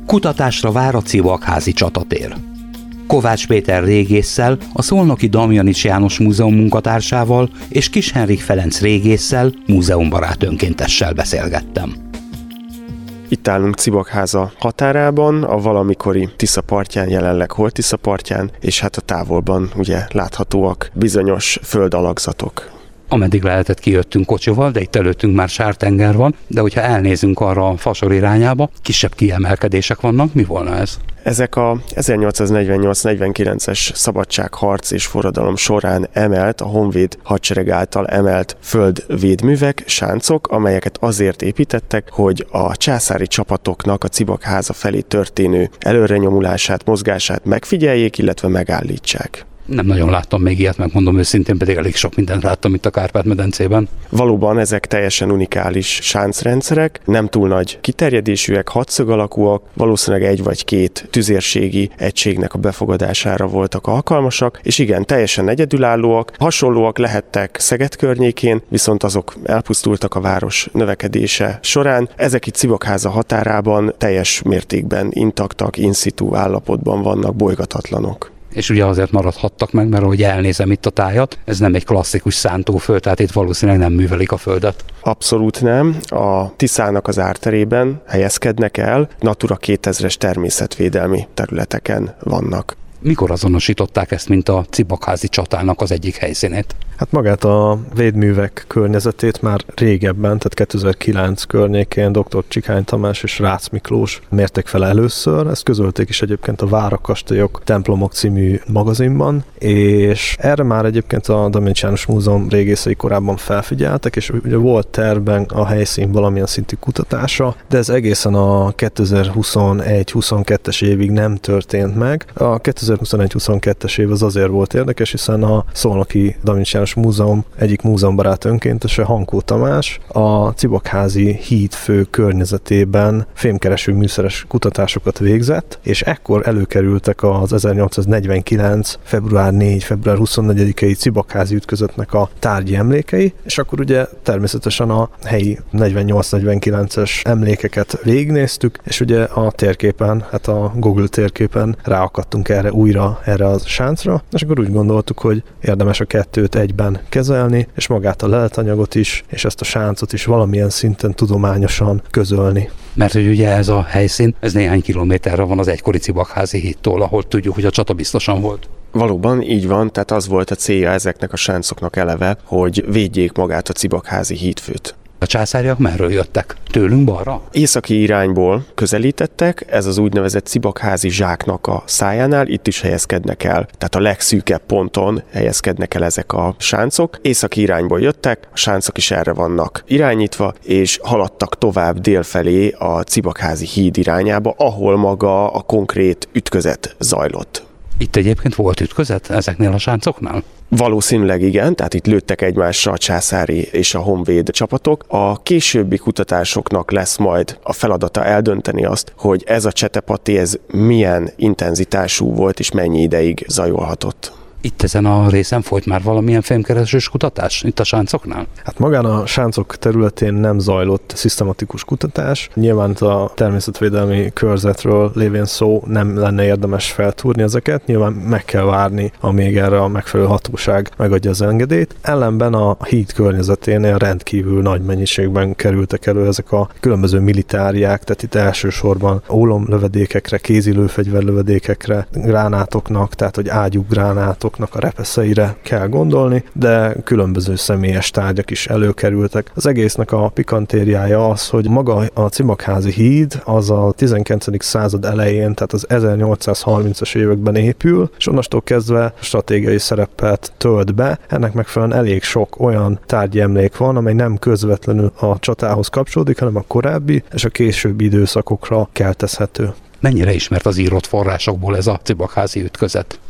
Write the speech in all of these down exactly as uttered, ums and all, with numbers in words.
Kutatásra vár a Cibakházi csatatér. Kovács Péter régésszel, a Szolnoki Damjanics János Múzeum munkatársával és Kis Henrik Ferenc régésszel, múzeumbarát önkéntessel beszélgettem. Itt állunk Cibakháza határában, a valamikori Tisza partján, jelenleg Holt-Tisza partján, és hát a távolban ugye láthatóak bizonyos földalakzatok. Ameddig lehetett, kijöttünk kocsival, de itt előttünk már sártenger van, de hogyha elnézünk arra a Fasor irányába, kisebb kiemelkedések vannak, mi volna ez? Ezek a ezernyolcszáznegyvennyolc negyvenkilences szabadságharc és forradalom során emelt, a honvéd hadsereg által emelt földvédművek, sáncok, amelyeket azért építettek, hogy a császári csapatoknak a Cibakháza felé történő előrenyomulását, mozgását megfigyeljék, illetve megállítsák. Nem nagyon láttam még ilyet, megmondom őszintén, pedig elég sok mindent láttam itt a Kárpát-medencében. Valóban ezek teljesen unikális sáncrendszerek, nem túl nagy kiterjedésűek, hatszög alakúak, valószínűleg egy vagy két tüzérségi egységnek a befogadására voltak alkalmasak, és igen, teljesen egyedülállóak, hasonlóak lehettek Szeged környékén, viszont azok elpusztultak a város növekedése során. Ezek itt Cibakháza határában teljes mértékben intaktak, in situ állapotban vannak, bolygatatlanok. És ugye azért maradhattak meg, mert ahogy elnézem itt a tájat, ez nem egy klasszikus szántóföld, tehát itt valószínűleg nem művelik a földet. Abszolút nem. A Tiszának az árterében helyezkednek el, Natura kétezres természetvédelmi területeken vannak. Mikor azonosították ezt, mint a Cibakházi csatának az egyik helyszínét? Hát magát a védművek környezetét már régebben, tehát kétezer-kilenc környékén dr. Csikány Tamás és Rácz Miklós mérték fel először, ezt közölték is egyébként a Várak, kastélyok, templomok című magazinban, és erre már egyébként a Damjanics János Múzeum régészei korábban felfigyeltek, és ugye volt tervben a helyszín valamilyen szintű kutatása, de ez egészen a kétezer-huszonegy-huszonkettes évig nem történt meg. A kétezer-huszonegy-huszonkettes év az azért volt érdekes, hiszen a Szolnoki Damjanics János Múzeum egyik múzeumbarát önkéntese, Hankó Tamás a Cibakházi hídfő környezetében fémkereső műszeres kutatásokat végzett, és ekkor előkerültek az ezernyolcszáznegyvenkilenc. február negyedike február huszonnegyedikei Cibakházi ütközetnek a tárgyi emlékei, és akkor ugye természetesen a helyi negyvennyolc negyvenkilences emlékeket végignéztük, és ugye a térképen, hát a Google térképen ráakadtunk erre újra, erre a sáncra, és akkor úgy gondoltuk, hogy érdemes a kettőt egyben kezelni, és magát a leletanyagot is, és ezt a sáncot is valamilyen szinten tudományosan közölni. Mert hogy ugye ez a helyszín, ez néhány kilométerre van az egykori Cibakházi hídtól, ahol tudjuk, hogy a csata biztosan volt. Valóban így van, tehát az volt a célja ezeknek a sáncoknak eleve, hogy védjék magát a Cibakházi hídfőt. A császáriak merről jöttek? Tőlünk balra? Északi irányból közelítettek, ez az úgynevezett Cibakházi zsáknak a szájánál, itt is helyezkednek el, tehát a legszűkebb ponton helyezkednek el ezek a sáncok. Északi irányból jöttek, a sáncok is erre vannak irányítva, és haladtak tovább délfelé a Cibakházi híd irányába, ahol maga a konkrét ütközet zajlott. Itt egyébként volt ütközet ezeknél a sáncoknál? Valószínűleg igen, tehát itt lőttek egymásra a császári és a honvéd csapatok. A későbbi kutatásoknak lesz majd a feladata eldönteni azt, hogy ez a csetepati, ez milyen intenzitású volt és mennyi ideig zajolhatott. Itt ezen a részen folyt már valamilyen fémkeresős kutatás, itt a sáncoknál? Hát magán a sáncok területén nem zajlott szisztematikus kutatás. Nyilván a természetvédelmi körzetről lévén szó nem lenne érdemes feltúrni ezeket. Nyilván meg kell várni, amíg erre a megfelelő hatóság megadja az engedélyt. Ellenben a híd környezeténél rendkívül nagy mennyiségben kerültek elő ezek a különböző militáriák, tehát itt elsősorban ólomlövedékekre, kézilőfegyverlövedékekre, gránátoknak, tehát hogy ágyú gránátok a repeszeire kell gondolni, de különböző személyes tárgyak is előkerültek. Az egésznek a pikantériája az, hogy maga a Cibakházi híd az a tizenkilencedik század elején, tehát az ezernyolcszázharmincas években épül, és onnastól kezdve stratégiai szerepet tölt be. Ennek megfelelően elég sok olyan tárgyi emlék van, amely nem közvetlenül a csatához kapcsolódik, hanem a korábbi és a későbbi időszakokra keltezhető. Mennyire ismert az írott forrásokból ez a Cibakházi ütközet?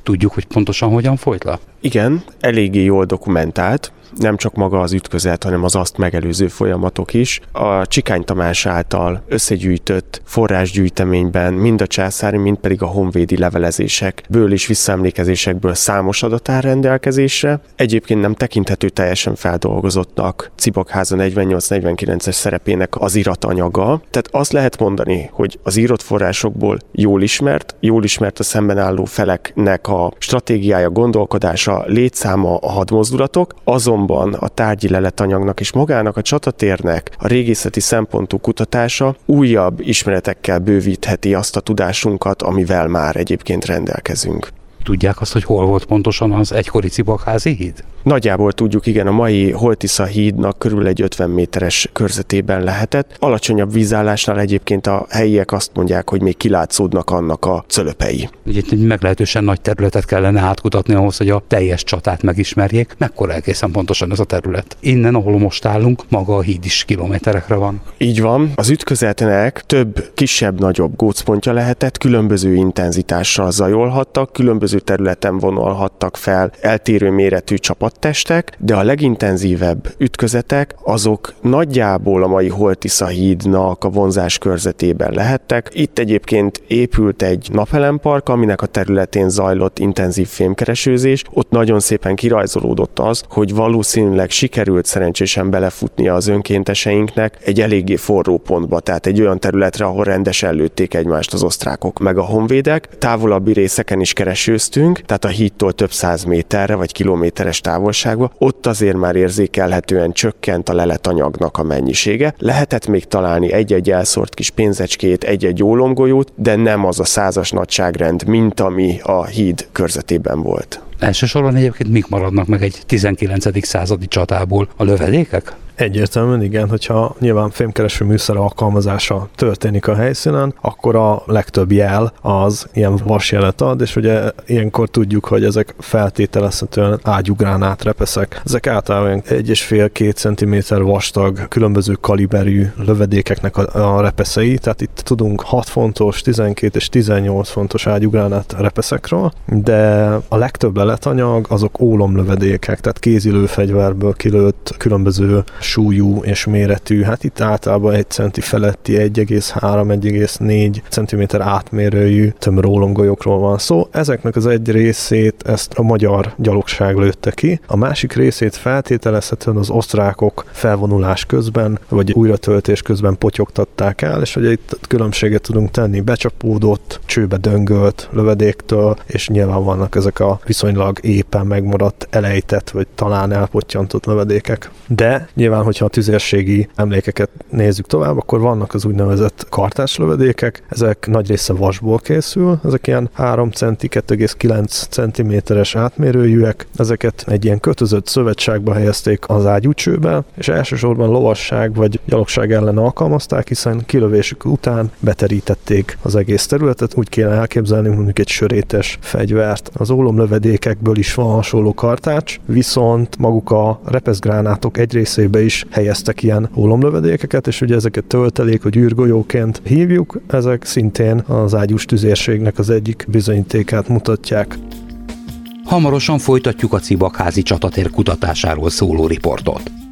Tudjuk, hogy pontosan hogyan folyt le? Igen, eléggé jól dokumentált. Nem csak maga az ütközet, hanem az azt megelőző folyamatok is. A Csikány Tamás által összegyűjtött forrásgyűjteményben mind a császári, mind pedig a honvédi levelezésekből és visszaemlékezésekből számos adat áll rendelkezésre. Egyébként nem tekinthető teljesen feldolgozottnak Cibakháza negyvennyolc negyvenkilences szerepének az iratanyaga. Tehát azt lehet mondani, hogy az írott forrásokból jól ismert, jól ismert a szemben álló feleknek a stratégiája, gondolkodása, létszáma, a hadmozdulatok, azon a tárgyi leletanyagnak és magának a csatatérnek a régészeti szempontú kutatása újabb ismeretekkel bővítheti azt a tudásunkat, amivel már egyébként rendelkezünk. Tudják azt, hogy hol volt pontosan az egykori Cibakházi híd? Nagyjából tudjuk, igen, a mai Holtisza hídnak körül egy ötven méteres körzetében lehetett. Alacsonyabb vízállásnál egyébként a helyiek azt mondják, hogy még kilátszódnak annak a cölöpei. Ugye egy meglehetősen nagy területet kellene átkutatni ahhoz, hogy a teljes csatát megismerjék. Mekkora egészen pontosan ez a terület? Innen, ahol most állunk, maga a híd is kilométerekre van. Így van. Az ütközetnek több kisebb-nagyobb gócpontja lehetett, különböző intenzitással zajolhattak, különböző területen vonulhattak fel eltérő méretű csapattestek, de a legintenzívebb ütközetek azok nagyjából a mai Holtisza hídnak a vonzás körzetében lehettek. Itt egyébként épült egy napelempark, aminek a területén zajlott intenzív fémkeresőzés. Ott nagyon szépen kirajzolódott az, hogy valószínűleg sikerült szerencsésen belefutnia az önkénteseinknek egy eléggé forró pontba, tehát egy olyan területre, ahol rendesen lőtték egymást az osztrákok meg a honvédek. Távolabbi részeken is kereső tehát a hídtól több száz méterre vagy kilométeres távolságba, ott azért már érzékelhetően csökkent a leletanyagnak a mennyisége. Lehetett még találni egy-egy elszórt kis pénzecskét, egy-egy ólomgolyót, de nem az a százas nagyságrend, mint ami a híd körzetében volt. Elsősorban egyébként mik maradnak meg egy tizenkilencedik századi csatából? A lövedékek? Egyértelműen igen, hogyha nyilván fémkereső műszer alkalmazása történik a helyszínen, akkor a legtöbb jel az ilyen vasjelet ad, és ugye ilyenkor tudjuk, hogy ezek feltételezhetően ágyugránát repeszek. Ezek általában egy és fél-két centiméter vastag, különböző kaliberű lövedékeknek a, a repeszei, tehát itt tudunk hat fontos, tizenkét és tizennyolc fontos ágyugránát repeszekről, de a legtöbb leletanyag azok ólomlövedékek, tehát kézilőfegyverből kilőtt különböző súlyú és méretű, hát itt általában egy centi feletti egy egész három - egy egész négy centiméter átmérőjű tömörólomgolyókról van szó. Ezeknek az egy részét ezt a magyar gyalogság lőtte ki, a másik részét feltételezhetően az osztrákok felvonulás közben, vagy újratöltés közben potyogtatták el, és ugye itt különbséget tudunk tenni becsapódott, csőbe döngölt lövedéktől, és nyilván vannak ezek a viszonylag éppen megmaradt, elejtett, vagy talán elpottyantott lövedékek. De nyilván, hogyha a tüzérségi emlékeket nézzük tovább, akkor vannak az úgynevezett kartáslövedékek, ezek nagy része vasból készül, ezek ilyen három centi, kettő egész kilenc centiméteres átmérőjűek, ezeket egy ilyen kötözött szövetságba helyezték az ágyúcsőbe, és elsősorban lovasság vagy gyalogság ellen alkalmazták, hiszen kilövésük után beterítették az egész területet, úgy kéne elképzelni, mondjuk egy sörétes fegyvert. Az ólomlövedékekből is van hasonló kartács, viszont maguk a repeszgránátok egy részébe is helyeztek ilyen ólomlövedékeket, és ugye ezeket töltelék, vagy űrgolyóként hívjuk, ezek szintén az ágyús tüzérségnek az egyik bizonyítékát mutatják. Hamarosan folytatjuk a Cibakházi csatatér kutatásáról szóló riportot.